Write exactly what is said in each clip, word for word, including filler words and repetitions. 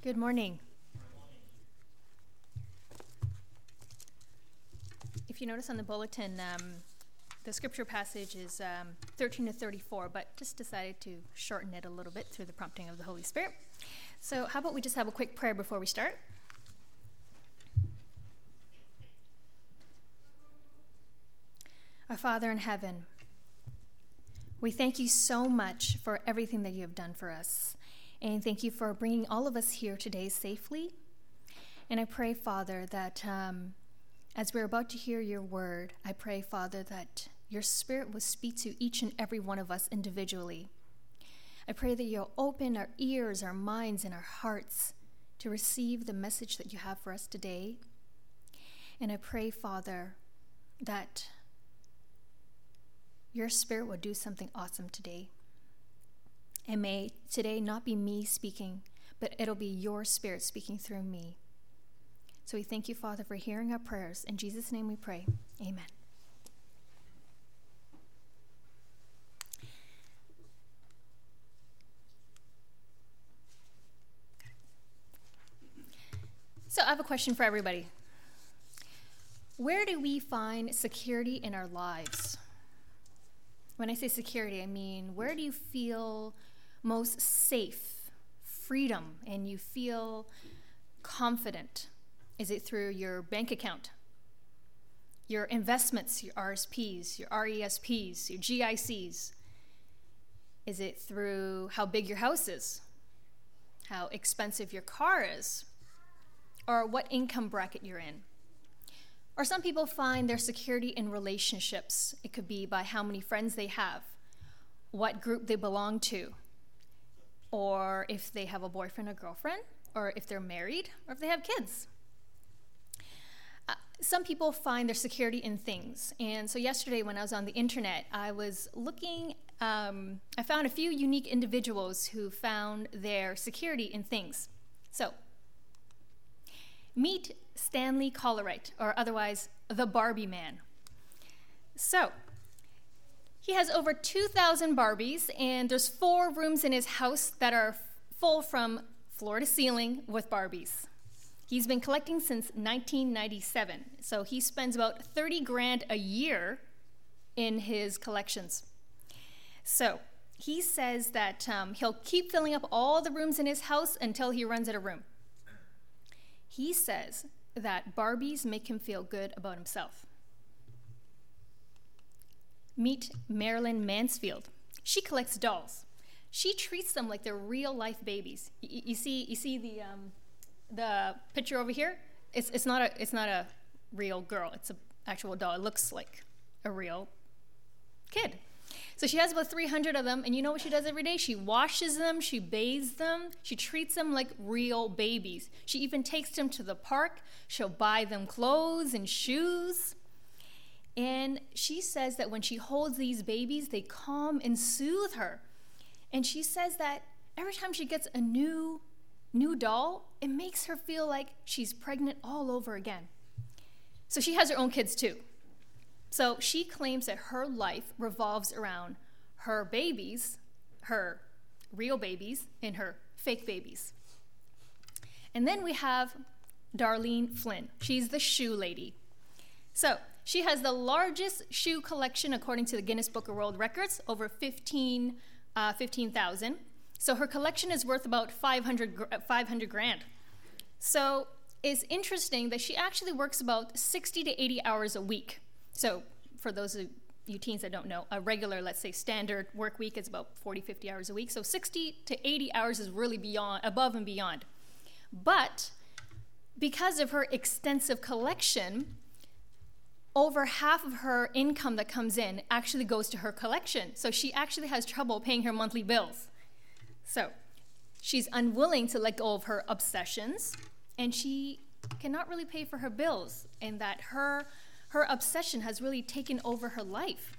Good morning. If you notice on the bulletin, um, the scripture passage is um, thirteen to thirty-four, but just decided to shorten it a little bit through the prompting of the Holy Spirit. So how about we just have a quick prayer before we start? Our Father in heaven, we thank you so much for everything that you have done for us. And thank you for bringing all of us here today safely. And I pray, Father, that um, as we're about to hear your word, I pray, Father, that your Spirit will speak to each and every one of us individually. I pray that you'll open our ears, our minds, and our hearts to receive the message that you have for us today. And I pray, Father, that your Spirit will do something awesome today. And may today not be me speaking, but it'll be your Spirit speaking through me. So we thank you, Father, for hearing our prayers. In Jesus' name we pray. Amen. So I have a question for everybody. Where do we find security in our lives? When I say security, I mean, where do you feel most safe, freedom, and you feel confident? Is it through your bank account, your investments, your R S Ps, your R E S Ps, your G I Cs? Is it through how big your house is, how expensive your car is, or what income bracket you're in? Or some people find their security in relationships. It could be by how many friends they have, what group they belong to, or if they have a boyfriend or girlfriend, or if they're married, or if they have kids. Uh, some people find their security in things. And so yesterday when I was on the internet, I was looking, um, I found a few unique individuals who found their security in things. So, meet Stanley Collerite, or otherwise the Barbie Man. So, he has over two thousand Barbies, and there's four rooms in his house that are full from floor to ceiling with Barbies. He's been collecting since nineteen ninety-seven, so he spends about thirty grand a year in his collections. So, he says that um, he'll keep filling up all the rooms in his house until he runs out of room. He says that Barbies make him feel good about himself. Meet Marilyn Mansfield. She collects dolls. She treats them like they're real-life babies. You, you see, you see the um, the picture over here. It's it's not a it's not a real girl. It's an actual doll. It looks like a real kid. So she has about three hundred of them, and you know what she does every day? She washes them, she bathes them, she treats them like real babies. She even takes them to the park. She'll buy them clothes and shoes. And she says that when she holds these babies, they calm and soothe her. And she says that every time she gets a new, new doll, it makes her feel like she's pregnant all over again. So she has her own kids too. So she claims that her life revolves around her babies, her real babies, and her fake babies. And then we have Darlene Flynn. She's the shoe lady. So she has the largest shoe collection according to the Guinness Book of World Records, over fifteen thousand. So her collection is worth about five hundred grand. So it's interesting that she actually works about sixty to eighty hours a week. So for those of you teens that don't know, a regular, let's say, standard work week is about forty, fifty hours a week. So sixty to eighty hours is really beyond, above and beyond. But because of her extensive collection, over half of her income that comes in actually goes to her collection. So she actually has trouble paying her monthly bills. So she's unwilling to let go of her obsessions, and she cannot really pay for her bills, and that her Her obsession has really taken over her life.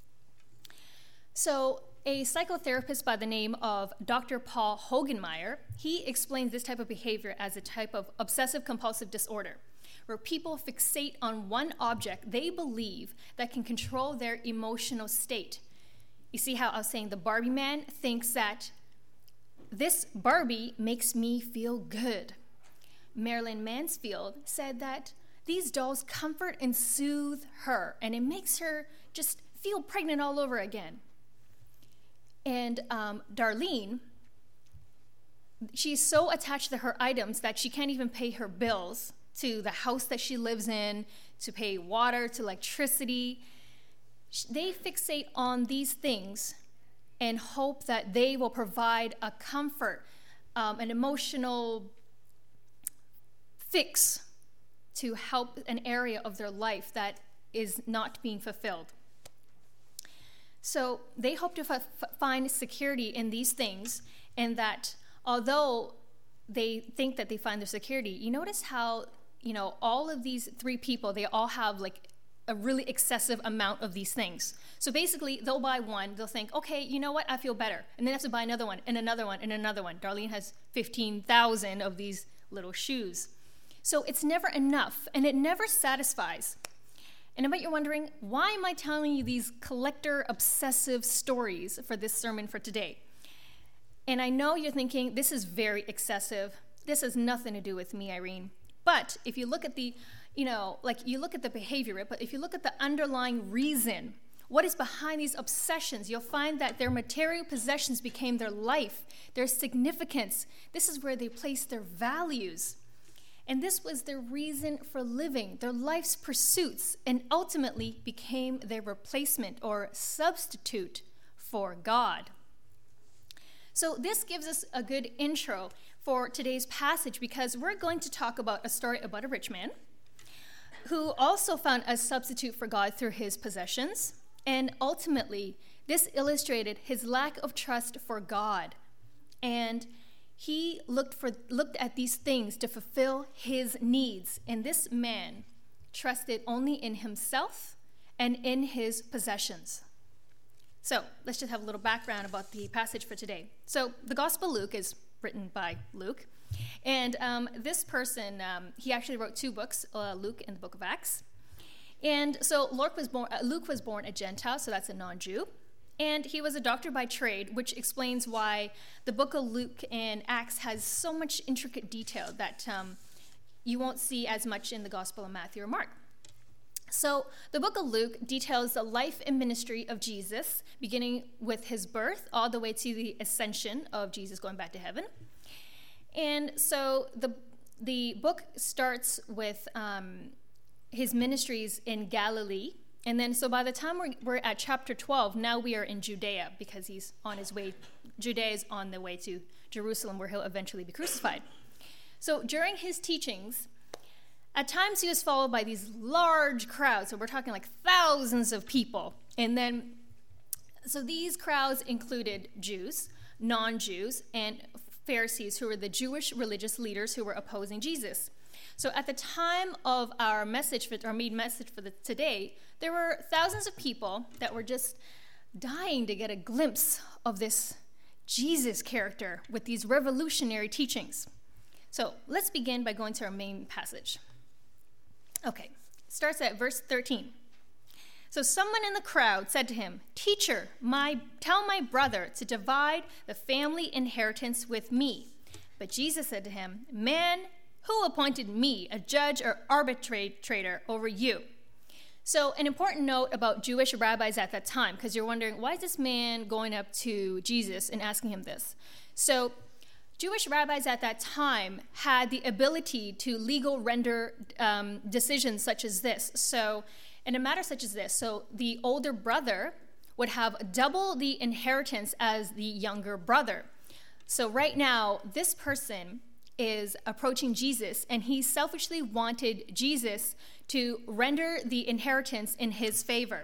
So a psychotherapist by the name of Doctor Paul Hogenmeyer, he explains this type of behavior as a type of obsessive-compulsive disorder, where people fixate on one object they believe that can control their emotional state. You see how I was saying the Barbie man thinks that this Barbie makes me feel good. Marilyn Mansfield said that these dolls comfort and soothe her, and it makes her just feel pregnant all over again. And um, Darlene, she's so attached to her items that she can't even pay her bills, to the house that she lives in, to pay water, to electricity. They fixate on these things and hope that they will provide a comfort, um, an emotional fix to help an area of their life that is not being fulfilled. So they hope to f- find security in these things, and that although they think that they find their security, you notice how, you know, all of these three people, they all have like a really excessive amount of these things. So basically, they'll buy one, they'll think, okay, you know what, I feel better. And then they have to buy another one, and another one, and another one. Darlene has fifteen thousand of these little shoes. So it's never enough, and it never satisfies. And I bet you're wondering, why am I telling you these collector obsessive stories for this sermon for today? And I know you're thinking, this is very excessive. This has nothing to do with me, Irene. But if you look at the, you know, like you look at the behavior, but if you look at the underlying reason, what is behind these obsessions, you'll find that their material possessions became their life, their significance. This is where they place their values. And this was their reason for living, their life's pursuits, and ultimately became their replacement or substitute for God. So this gives us a good intro for today's passage, because we're going to talk about a story about a rich man who also found a substitute for God through his possessions. And ultimately, this illustrated his lack of trust for God. And he looked for looked at these things to fulfill his needs. And this man trusted only in himself and in his possessions. So let's just have a little background about the passage for today. So the Gospel of Luke is written by Luke. And um, this person, um, he actually wrote two books, uh, Luke and the book of Acts. And so Luke was born, uh, Luke was born a Gentile, so that's a non-Jew. And he was a doctor by trade, which explains why the book of Luke and Acts has so much intricate detail that um, you won't see as much in the Gospel of Matthew or Mark. So the book of Luke details the life and ministry of Jesus, beginning with his birth all the way to the ascension of Jesus going back to heaven. And so the the book starts with um, his ministries in Galilee. And then, so by the time we're, we're at chapter twelve, now we are in Judea, because he's on his way, Judea is on the way to Jerusalem, where he'll eventually be crucified. So during his teachings, at times he was followed by these large crowds. So we're talking like thousands of people. And then, so these crowds included Jews, non-Jews, and Pharisees, who were the Jewish religious leaders who were opposing Jesus. So at the time of our message, for, our main message for the, today, there were thousands of people that were just dying to get a glimpse of this Jesus character with these revolutionary teachings. So let's begin by going to our main passage. Okay, it starts at verse thirteen. So someone in the crowd said to him, "Teacher, my, tell my brother to divide the family inheritance with me." But Jesus said to him, "Man, who appointed me a judge or arbitrator over you?" So an important note about Jewish rabbis at that time, because you're wondering, why is this man going up to Jesus and asking him this? So Jewish rabbis at that time had the ability to legal render um, decisions such as this. So in a matter such as this, so the older brother would have double the inheritance as the younger brother. So right now, this person is approaching Jesus, and he selfishly wanted Jesus to render the inheritance in his favor.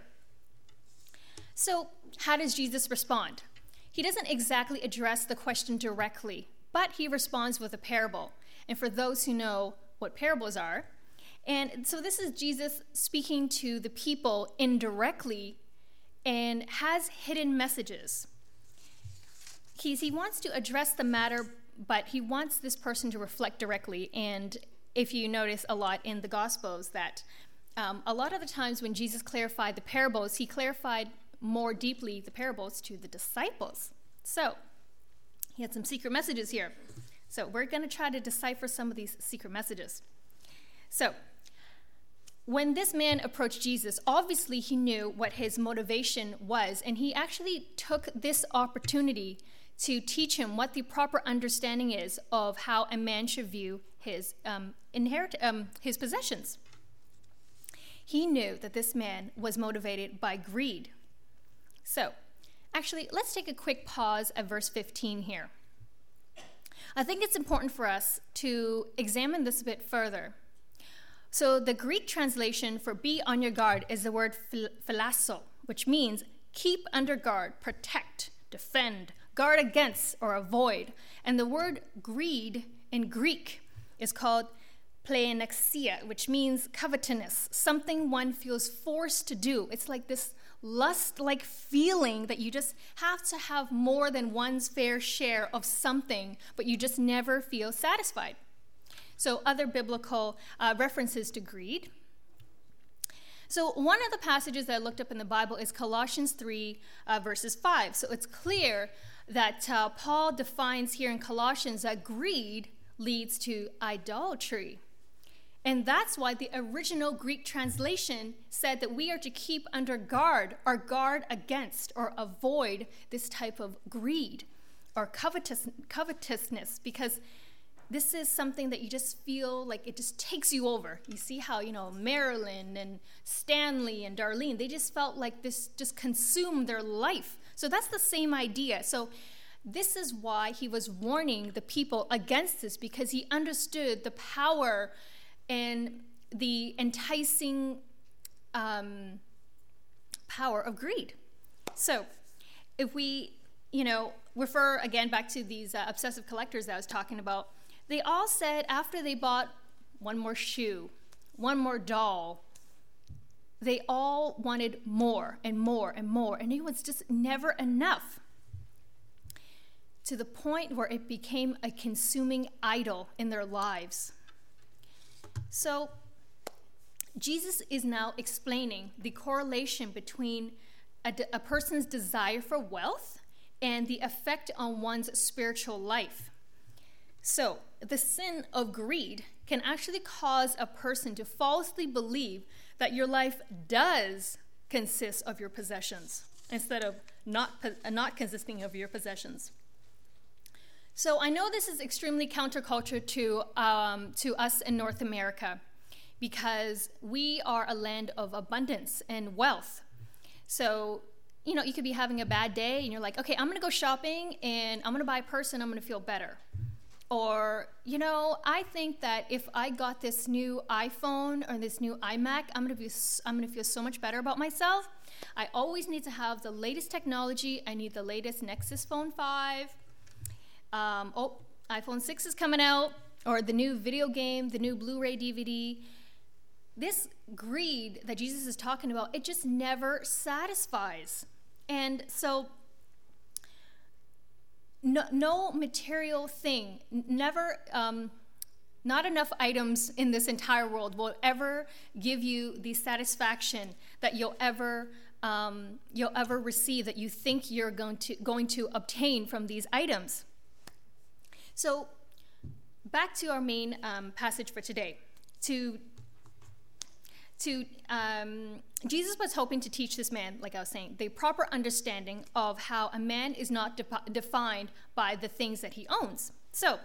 So how does Jesus respond? He doesn't exactly address the question directly, but he responds with a parable. And for those who know what parables are, and so this is Jesus speaking to the people indirectly and has hidden messages. He's, he wants to address the matter, but he wants this person to reflect directly. And if you notice a lot in the Gospels that um, a lot of the times when Jesus clarified the parables, he clarified more deeply the parables to the disciples. So He had some secret messages here. So we're going to try to decipher some of these secret messages. So when this man approached Jesus, obviously he knew what his motivation was, and he actually took this opportunity to teach him what the proper understanding is of how a man should view his um, inherit um, his possessions. He knew that this man was motivated by greed. So, actually, let's take a quick pause at verse fifteen here. I think it's important for us to examine this a bit further. So, the Greek translation for be on your guard is the word philasso, which means keep under guard, protect, defend, guard against, or avoid. And the word greed in Greek is called pleonexia, which means covetousness, something one feels forced to do. It's like this lust-like feeling that you just have to have more than one's fair share of something, but you just never feel satisfied. So other biblical uh, references to greed. So one of the passages that I looked up in the Bible is Colossians three, uh, verses five. So it's clear that uh, Paul defines here in Colossians that greed leads to idolatry. And that's why the original Greek translation said that we are to keep under guard or guard against or avoid this type of greed or covetous, covetousness, because this is something that you just feel like it just takes you over. You see how, you know, Marilyn and Stanley and Darlene, they just felt like this just consumed their life. So that's the same idea. So this is why he was warning the people against this, because he understood the power and the enticing um, power of greed. So if we, you know, refer again back to these uh, obsessive collectors that I was talking about, they all said after they bought one more shoe, one more doll, they all wanted more and more and more, and it was just never enough, to the point where it became a consuming idol in their lives. So Jesus is now explaining the correlation between a, a person's desire for wealth and the effect on one's spiritual life. So the sin of greed can actually cause a person to falsely believe that your life does consist of your possessions instead of not, not consisting of your possessions. So I know this is extremely counterculture to um, to us in North America, because we are a land of abundance and wealth. So, you know, you could be having a bad day and you're like, okay, I'm going to go shopping and I'm going to buy a purse and I'm going to feel better. Or, you know, I think that if I got this new iPhone or this new iMac, I'm going to be I'm going to feel so much better about myself. I always need to have the latest technology. I need the latest Nexus Phone five. Um, oh, iPhone six is coming out, or the new video game, the new Blu-ray D V D. This greed that Jesus is talking about, it just never satisfies. And so no, no material thing, never, um, not enough items in this entire world will ever give you the satisfaction that you'll ever um, you'll ever receive, that you think you're going to going to obtain from these items. So back to our main um, passage for today. To, to um, Jesus was hoping to teach this man, like I was saying, the proper understanding of how a man is not de- defined by the things that he owns. So,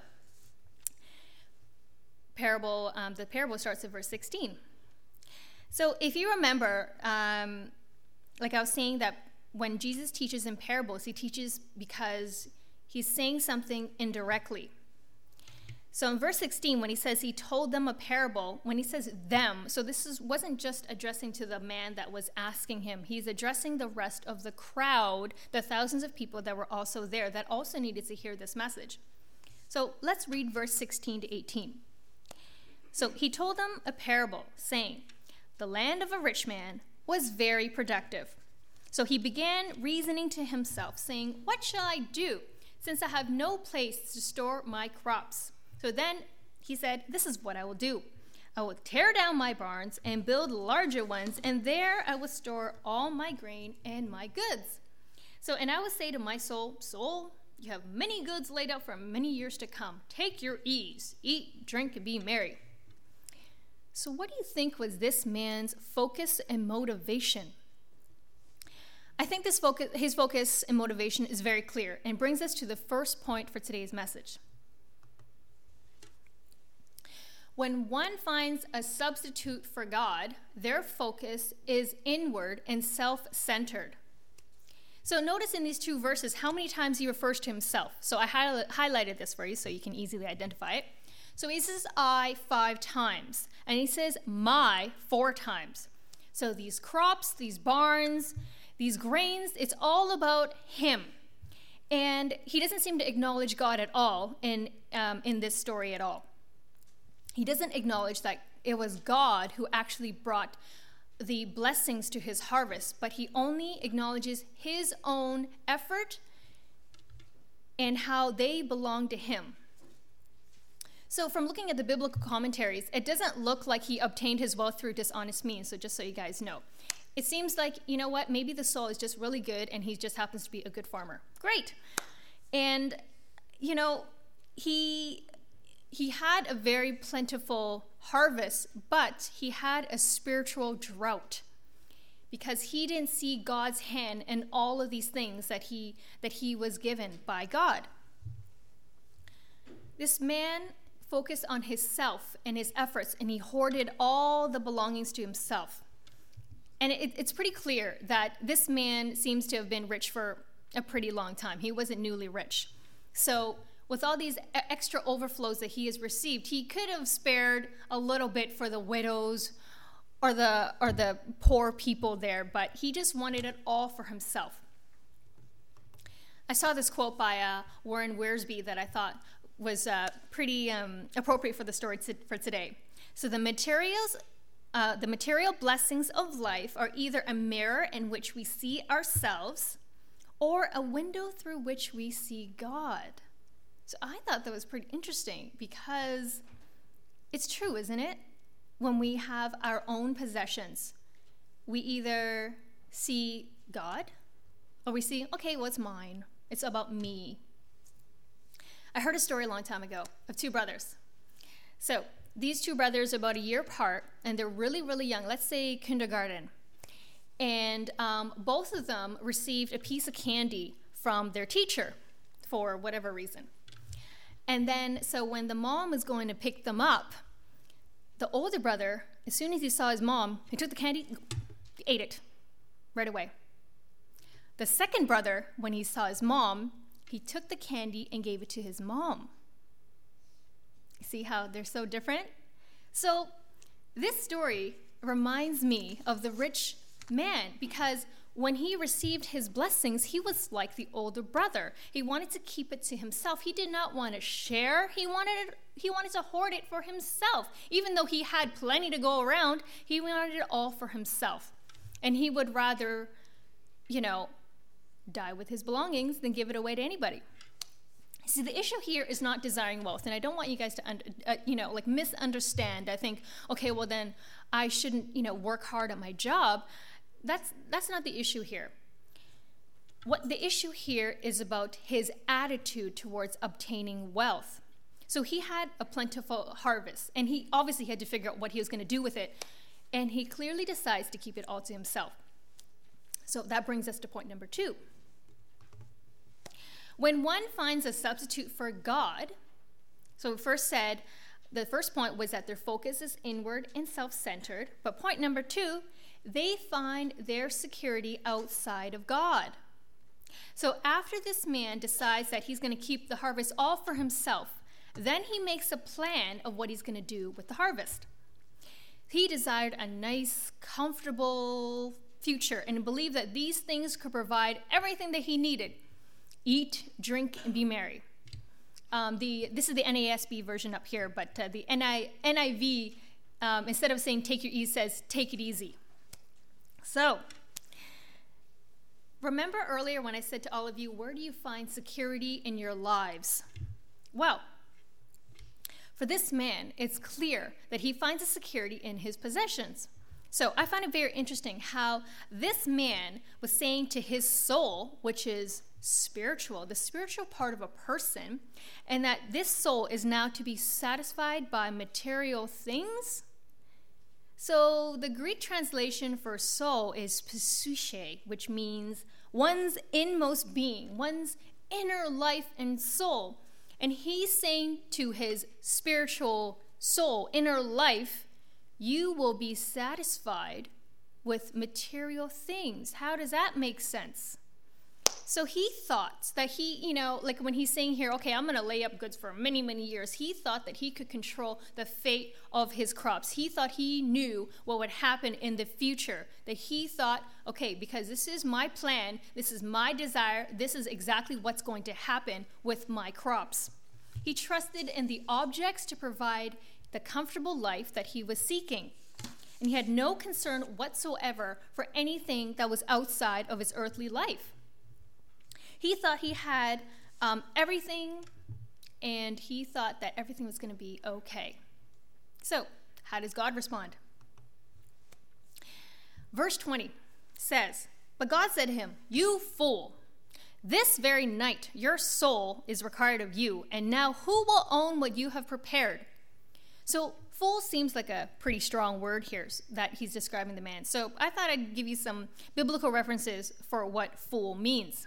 parable. Um, the parable starts at verse sixteen. So if you remember, um, like I was saying, that when Jesus teaches in parables, he teaches because he's saying something indirectly. So in verse sixteen, when he says he told them a parable, when he says them, so this is, wasn't just addressing to the man that was asking him. He's addressing the rest of the crowd, the thousands of people that were also there that also needed to hear this message. So let's read verse sixteen to eighteen. So he told them a parable, saying, the land of a rich man was very productive. So he began reasoning to himself, saying, what shall I do, since I have no place to store my crops? So then he said, this is what I will do. I will tear down my barns and build larger ones, and there I will store all my grain and my goods. So, and I will say to my soul, soul, You have many goods laid out for many years to come. Take your ease. Eat, drink, and be merry. So what do you think was this man's focus and motivation? I think this focus, his focus and motivation is very clear and brings us to the first point for today's message. When one finds a substitute for God, their focus is inward and self-centered. So notice in these two verses how many times he refers to himself. So I hi- highlighted this for you so you can easily identify it. So he says I five times, and he says my four times. So these crops, these barns, these grains, it's all about him. And he doesn't seem to acknowledge God at all in, um, in this story at all. He doesn't acknowledge that it was God who actually brought the blessings to his harvest, but he only acknowledges his own effort and how they belong to him. So from looking at the biblical commentaries, it doesn't look like he obtained his wealth through dishonest means, so just so you guys know. It seems like, you know what, maybe the soil is just really good and he just happens to be a good farmer. Great. And, you know, he... He had a very plentiful harvest, but he had a spiritual drought because he didn't see God's hand in all of these things that he that he was given by God. This man focused on his self and his efforts, and he hoarded all the belongings to himself. And it, it's pretty clear that this man seems to have been rich for a pretty long time. He wasn't newly rich. So with all these extra overflows that he has received, he could have spared a little bit for the widows or the or the poor people there, but he just wanted it all for himself. I saw this quote by uh, Warren Wiersbe that I thought was uh, pretty um, appropriate for the story to, for today. So the materials, uh, the material blessings of life are either a mirror in which we see ourselves or a window through which we see God. So I thought that was pretty interesting because it's true, isn't it? When we have our own possessions, we either see God or we see, okay, well, it's mine. It's about me. I heard a story a long time ago of two brothers. So these two brothers are about a year apart, and they're really, really young. Let's say kindergarten. And um, both of them received a piece of candy from their teacher for whatever reason. And then, so when the mom was going to pick them up, the older brother, as soon as he saw his mom, he took the candy, he ate it right away. The second brother, when he saw his mom, he took the candy and gave it to his mom. See how they're so different? So this story reminds me of the rich man because when he received his blessings, he was like the older brother. He wanted to keep it to himself. He did not want to share. He wanted it, he wanted to hoard it for himself. Even though he had plenty to go around, he wanted it all for himself. And he would rather, you know, die with his belongings than give it away to anybody. See, the issue here is not desiring wealth, and I don't want you guys to, uh, you know, like misunderstand. I think, okay, well then I shouldn't, you know, work hard at my job. That's that's not the issue here. What the issue here is about his attitude towards obtaining wealth. So he had a plentiful harvest, and he obviously had to figure out what he was going to do with it, and he clearly decides to keep it all to himself. So that brings us to point number two. When one finds a substitute for God, so we first said, the first point was that their focus is inward and self-centered, but point number two, they find their security outside of God. So after this man decides that he's going to keep the harvest all for himself, then he makes a plan of what he's going to do with the harvest. He desired a nice, comfortable future and believed that these things could provide everything that he needed. Eat, drink, and be merry. Um, the This is the N A S B version up here, but uh, the N I V, um, instead of saying take your ease, says take it easy. So, remember earlier when I said to all of you, where do you find security in your lives? Well, for this man, it's clear that he finds a security in his possessions. So I find it very interesting how this man was saying to his soul, which is spiritual, the spiritual part of a person, and that this soul is now to be satisfied by material things. So the Greek translation for soul is psyche, which means one's inmost being, one's inner life and soul. And he's saying to his spiritual soul, inner life, you will be satisfied with material things. How does that make sense? So he thought that he, you know, like when he's saying here, okay, I'm going to lay up goods for many, many years. He thought that he could control the fate of his crops. He thought he knew what would happen in the future. That he thought, okay, because this is my plan, this is my desire, this is exactly what's going to happen with my crops. He trusted in the objects to provide the comfortable life that he was seeking. And he had no concern whatsoever for anything that was outside of his earthly life. He thought he had um, everything, and he thought that everything was going to be okay. So, how does God respond? Verse twenty says, "But God said to him, 'You fool, this very night your soul is required of you, and now who will own what you have prepared?'" So, fool seems like a pretty strong word here that he's describing the man. So, I thought I'd give you some biblical references for what fool means.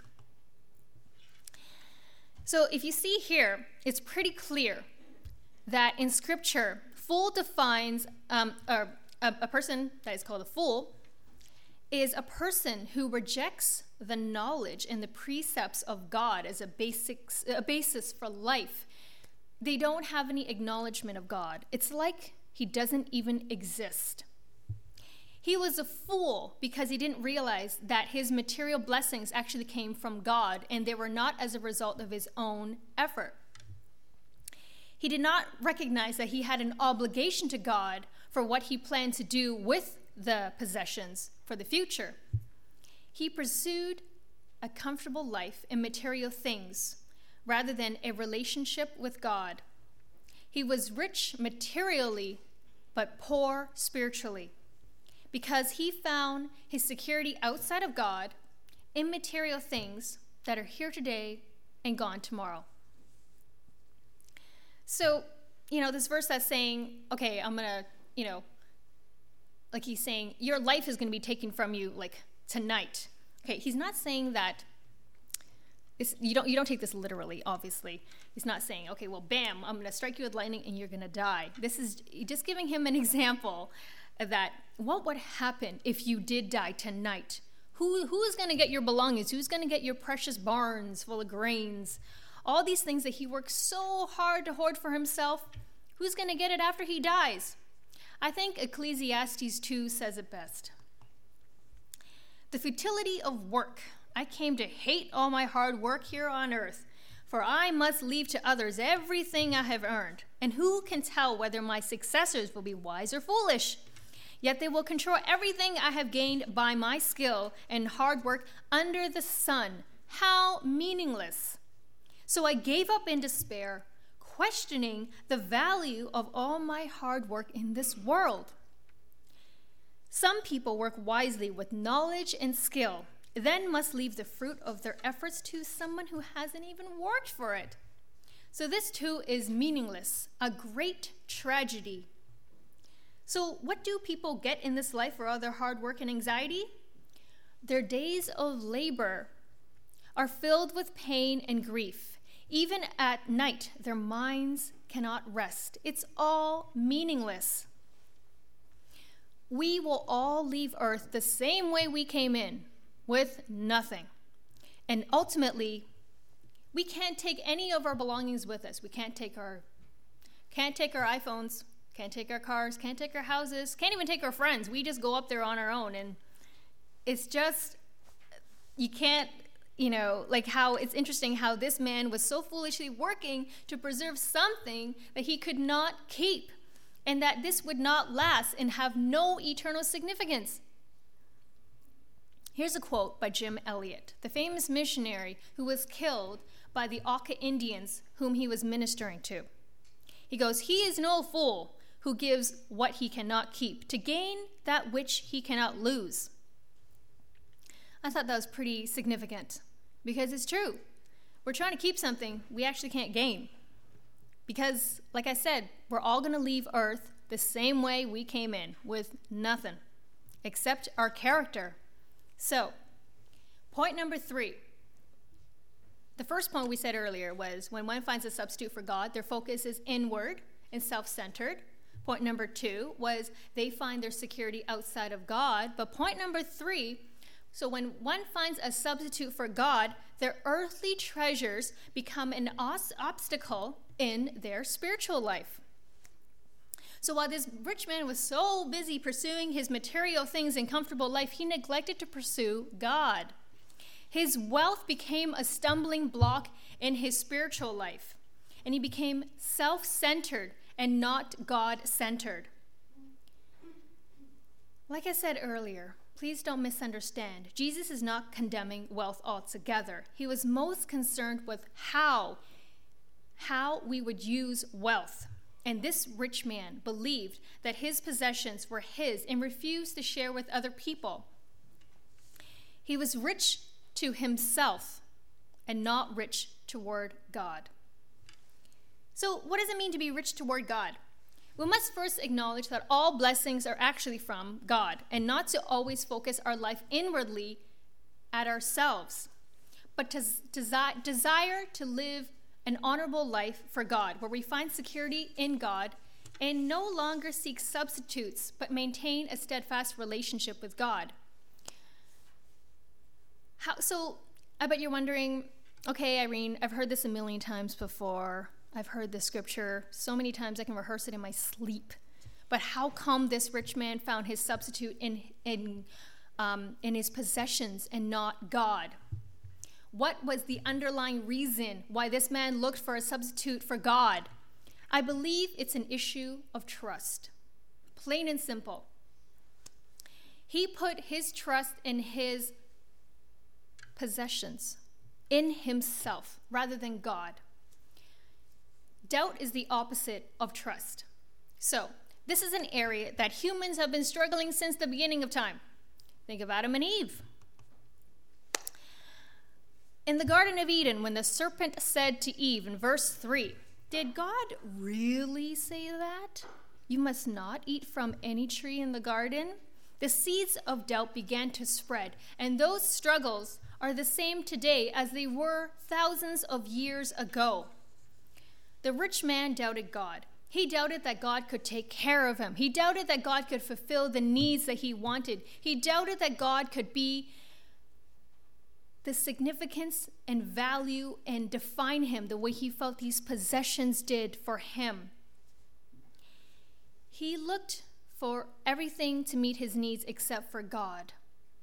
So if you see here, it's pretty clear that in Scripture, fool defines, um, or a, a person that is called a fool is a person who rejects the knowledge and the precepts of God as a, basics, a basis for life. They don't have any acknowledgement of God. It's like he doesn't even exist. He was a fool because he didn't realize that his material blessings actually came from God, and they were not as a result of his own effort. He did not recognize that he had an obligation to God for what he planned to do with the possessions for the future. He pursued a comfortable life in material things rather than a relationship with God. He was rich materially, but poor spiritually, because he found his security outside of God in material things that are here today and gone tomorrow. So, you know, this verse that's saying, okay, I'm going to, you know, like he's saying, your life is going to be taken from you, like, tonight. Okay, he's not saying that, it's, you don't you don't take this literally, obviously. He's not saying, okay, well, bam, I'm going to strike you with lightning and you're going to die. This is just giving him an example that what would happen if you did die tonight? Who who is going to get your belongings? Who's going to get your precious barns full of grains? All these things that he worked so hard to hoard for himself, who's going to get it after he dies? I think Ecclesiastes two says it best. "The futility of work. I came to hate all my hard work here on earth, for I must leave to others everything I have earned. And who can tell whether my successors will be wise or foolish? Yet they will control everything I have gained by my skill and hard work under the sun. How meaningless. So I gave up in despair, questioning the value of all my hard work in this world. Some people work wisely with knowledge and skill, then must leave the fruit of their efforts to someone who hasn't even worked for it. So this too is meaningless, a great tragedy. So what do people get in this life for all their hard work and anxiety? Their days of labor are filled with pain and grief. Even at night, their minds cannot rest. It's all meaningless. We will all leave earth the same way we came in, with nothing. And ultimately, we can't take any of our belongings with us. We can't take our can't take our iPhones, can't take our cars, can't take our houses, can't even take our friends. We just go up there on our own. And it's just, you can't, you know, like how it's interesting how this man was so foolishly working to preserve something that he could not keep, and that this would not last and have no eternal significance. Here's a quote by Jim Elliot, the famous missionary who was killed by the Auca Indians whom he was ministering to. He goes, "He is no fool who gives what he cannot keep to gain that which he cannot lose." I thought that was pretty significant, because it's true. We're trying to keep something we actually can't gain. Because, like I said, we're all going to leave Earth the same way we came in, with nothing except our character. So, point number three. The first point we said earlier was when one finds a substitute for God, their focus is inward and self-centered. Point number two was they find their security outside of God. But point number three, so when one finds a substitute for God, their earthly treasures become an os- obstacle in their spiritual life. So while this rich man was so busy pursuing his material things and comfortable life, he neglected to pursue God. His wealth became a stumbling block in his spiritual life, and he became self-centered and not God-centered. Like I said earlier, please don't misunderstand. Jesus is not condemning wealth altogether. He was most concerned with how, how we would use wealth. And this rich man believed that his possessions were his and refused to share with other people. He was rich to himself and not rich toward God. So what does it mean to be rich toward God? We must first acknowledge that all blessings are actually from God, and not to always focus our life inwardly at ourselves, but to desi- desire to live an honorable life for God, where we find security in God and no longer seek substitutes, but maintain a steadfast relationship with God. How, so I bet you're wondering, okay, Irene, I've heard this a million times before. I've heard this scripture so many times I can rehearse it in my sleep. But how come this rich man found his substitute in, in, um, in his possessions and not God? What was the underlying reason why this man looked for a substitute for God? I believe it's an issue of trust. Plain and simple. He put his trust in his possessions, in himself, rather than God. Doubt is the opposite of trust. So, this is an area that humans have been struggling since the beginning of time. Think of Adam and Eve. In the Garden of Eden, when the serpent said to Eve in verse three, did God really say that? You must not eat from any tree in the garden? The seeds of doubt began to spread, and those struggles are the same today as they were thousands of years ago. The rich man doubted God. He doubted that God could take care of him. He doubted that God could fulfill the needs that he wanted. He doubted that God could be the significance and value and define him the way he felt these possessions did for him. He looked for everything to meet his needs except for God,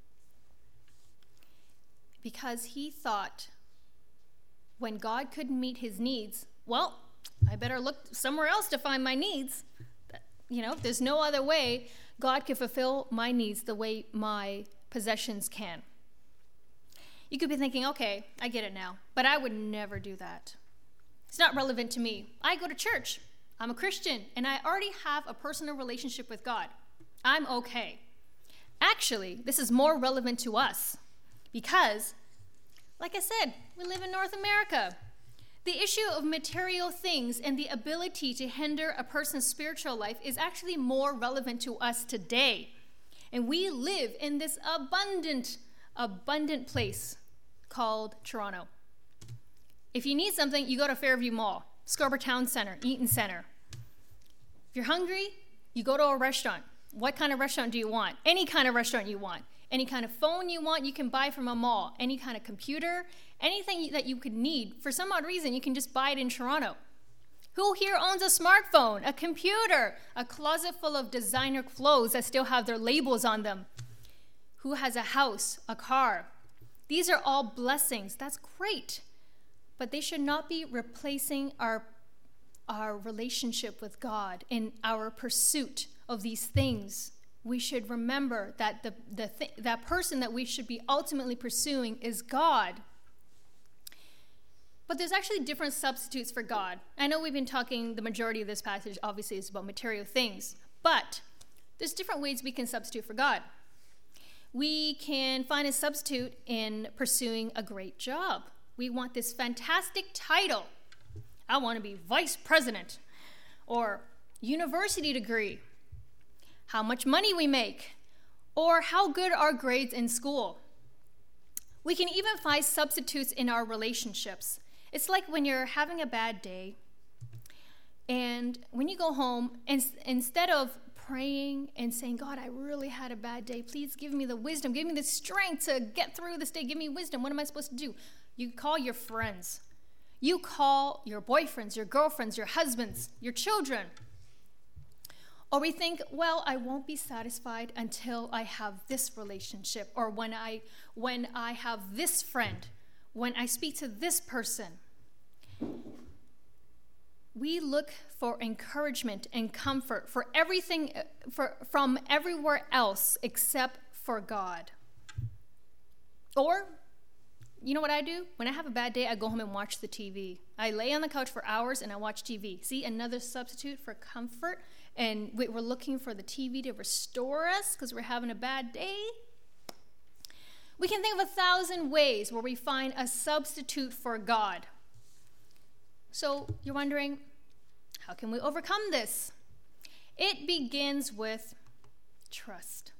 because he thought when God couldn't meet his needs, well, I better look somewhere else to find my needs. You know, there's no other way God can fulfill my needs the way my possessions can. You could be thinking, okay, I get it now, but I would never do that. It's not relevant to me. I go to church. I'm a Christian, and I already have a personal relationship with God. I'm okay. Actually, this is more relevant to us because, like I said, we live in North America. The issue of material things and the ability to hinder a person's spiritual life is actually more relevant to us today. And we live in this abundant, abundant place called Toronto. If you need something, you go to Fairview Mall, Scarborough Town Center, Eaton Center. If you're hungry, you go to a restaurant. What kind of restaurant do you want? Any kind of restaurant you want. Any kind of phone you want, you can buy from a mall. Any kind of computer, anything that you could need. For some odd reason, you can just buy it in Toronto. Who here owns a smartphone, a computer, a closet full of designer clothes that still have their labels on them? Who has a house, a car? These are all blessings. That's great. But they should not be replacing our, our relationship with God in our pursuit of these things. We should remember that the, the th- that person that we should be ultimately pursuing is God. But there's actually different substitutes for God. I know we've been talking, the majority of this passage obviously is about material things, but there's different ways we can substitute for God. We can find a substitute in pursuing a great job. We want this fantastic title. I want to be vice president, or university degree, how much money we make, or how good our grades in school. We can even find substitutes in our relationships. It's like when you're having a bad day, and when you go home, and instead of praying and saying, God, I really had a bad day. Please give me the wisdom. Give me the strength to get through this day. Give me wisdom. What am I supposed to do? You call your friends. You call your boyfriends, your girlfriends, your husbands, your children. Or we think, well, I won't be satisfied until I have this relationship, or when I when I have this friend, when I speak to this person. We look for encouragement and comfort for everything for, from everywhere else except for God. Or, you know what I do? When I have a bad day, I go home and watch the T V. I lay on the couch for hours and I watch T V. See, another substitute for comfort. And we're looking for the T V to restore us because we're having a bad day. We can think of a thousand ways where we find a substitute for God. So you're wondering, how can we overcome this? It begins with trust.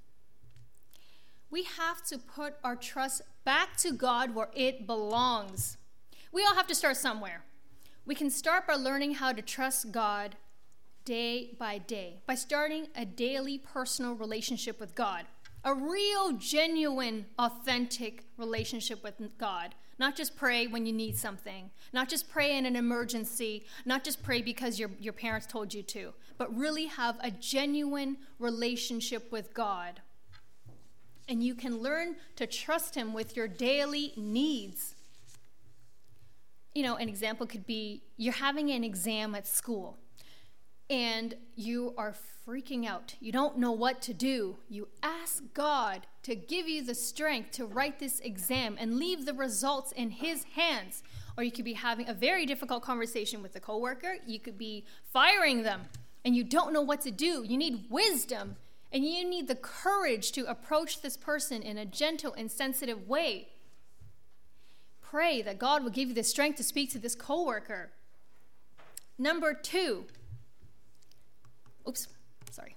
We have to put our trust back to God where it belongs. We all have to start somewhere. We can start by learning how to trust God day by day, by starting a daily personal relationship with God. A real, genuine, authentic relationship with God. Not just pray when you need something. Not just pray in an emergency. Not just pray because your, your parents told you to. But really have a genuine relationship with God. And you can learn to trust Him with your daily needs. You know, an example could be you're having an exam at school. And you are freaking out. You don't know what to do. You ask God to give you the strength to write this exam and leave the results in His hands. Or you could be having a very difficult conversation with a coworker. You could be firing them, and you don't know what to do. You need wisdom, and you need the courage to approach this person in a gentle and sensitive way. Pray that God will give you the strength to speak to this coworker. Number two, Oops, sorry.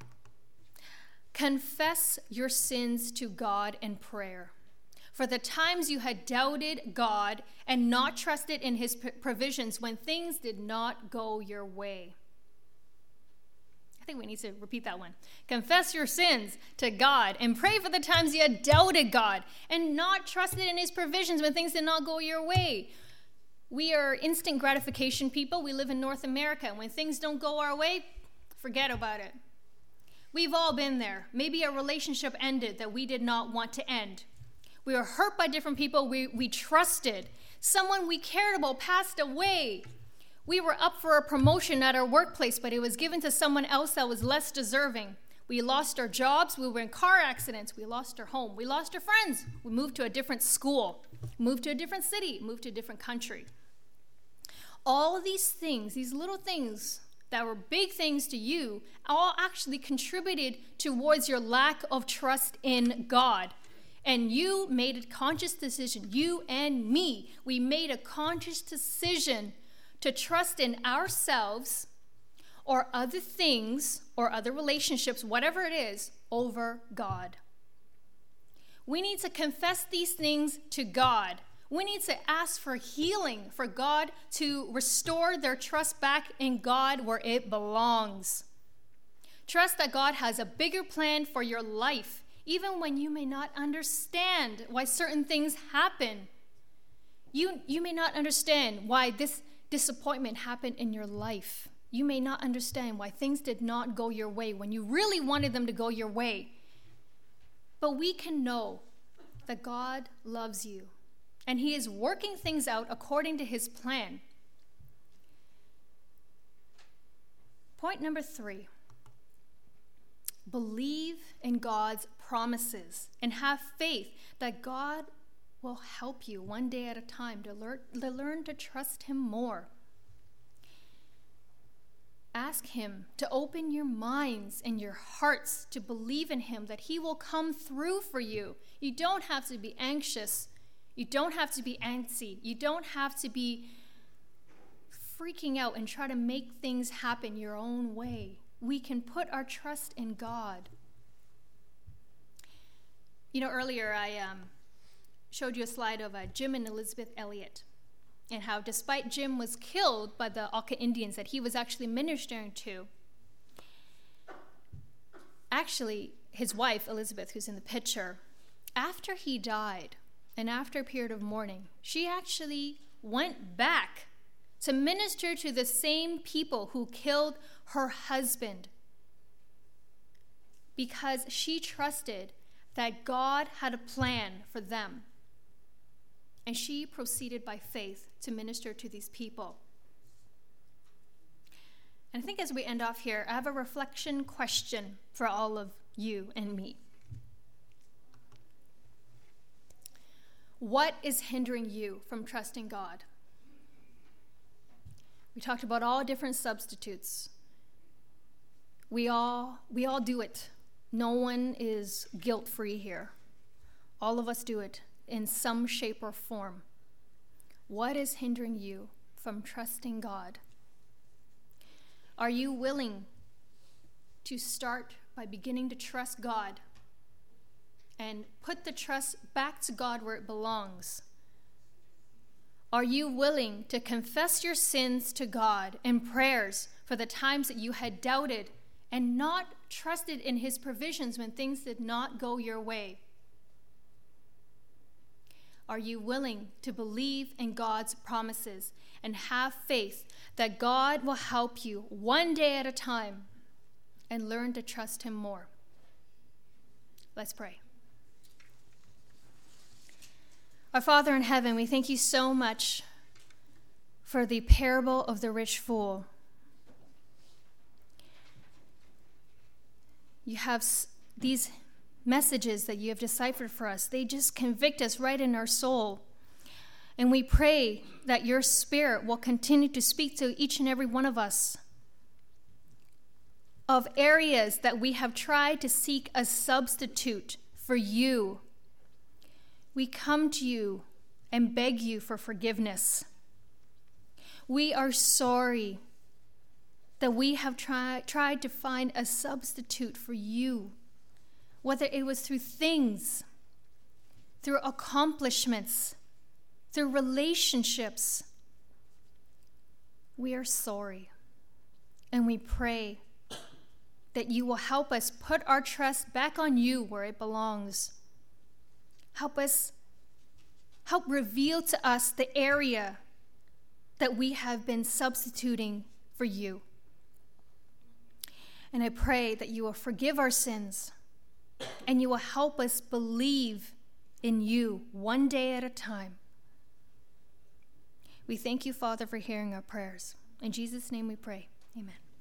Confess your sins to God in prayer. For the times you had doubted God and not trusted in His provisions when things did not go your way. I think we need to repeat that one. Confess your sins to God and pray for the times you had doubted God and not trusted in His provisions when things did not go your way. We are instant gratification people. We live in North America. When things don't go our way, forget about it. We've all been there. Maybe a relationship ended that we did not want to end. We were hurt by different people we, we trusted. Someone we cared about passed away. We were up for a promotion at our workplace, but it was given to someone else that was less deserving. We lost our jobs. We were in car accidents. We lost our home. We lost our friends. We moved to a different school, moved to a different city, moved to a different country. All of these things, these little things, that were big things to you, all actually contributed towards your lack of trust in God. And you made a conscious decision, you and me, we made a conscious decision to trust in ourselves or other things or other relationships, whatever it is, over God. We need to confess these things to God. We need to ask for healing, for God to restore their trust back in God where it belongs. Trust that God has a bigger plan for your life, even when you may not understand why certain things happen. You, you may not understand why this disappointment happened in your life. You may not understand why things did not go your way when you really wanted them to go your way. But we can know that God loves you. And He is working things out according to His plan. Point number three. Believe in God's promises and have faith that God will help you one day at a time to learn to, learn to trust Him more. ask him to open your minds and your hearts to believe in him, that he will come through for you. You don't have to be anxious. You don't have to be antsy. You don't have to be freaking out and try to make things happen your own way. We can put our trust in God. You know, earlier I um, showed you a slide of uh, Jim and Elizabeth Elliot, and how despite Jim was killed by the Auca Indians that he was actually ministering to, actually his wife, Elizabeth, who's in the picture, after he died and after a period of mourning, she actually went back to minister to the same people who killed her husband, because she trusted that God had a plan for them. And she proceeded by faith to minister to these people. And I think as we end off here, I have a reflection question for all of you and me. What is hindering you from trusting God? We talked about all different substitutes. We all, we all do it. No one is guilt-free here. All of us do it in some shape or form. What is hindering you from trusting God? Are you willing to start by beginning to trust God and put the trust back to God where it belongs? Are you willing to confess your sins to God in prayers for the times that you had doubted and not trusted in his provisions when things did not go your way? Are you willing to believe in God's promises and have faith that God will help you one day at a time and learn to trust him more? Let's pray. Our Father in heaven, we thank you so much for the parable of the rich fool. You have s- these messages that you have deciphered for us. They just convict us right in our soul. And we pray that your Spirit will continue to speak to each and every one of us of areas that we have tried to seek a substitute for you. We come to you and beg you for forgiveness. We are sorry that we have try, tried to find a substitute for you, whether it was through things, through accomplishments, through relationships. We are sorry, and we pray that you will help us put our trust back on you where it belongs. Help us, help reveal to us the area that we have been substituting for you. And I pray that you will forgive our sins and you will help us believe in you one day at a time. We thank you, Father, for hearing our prayers. In Jesus' name we pray. Amen.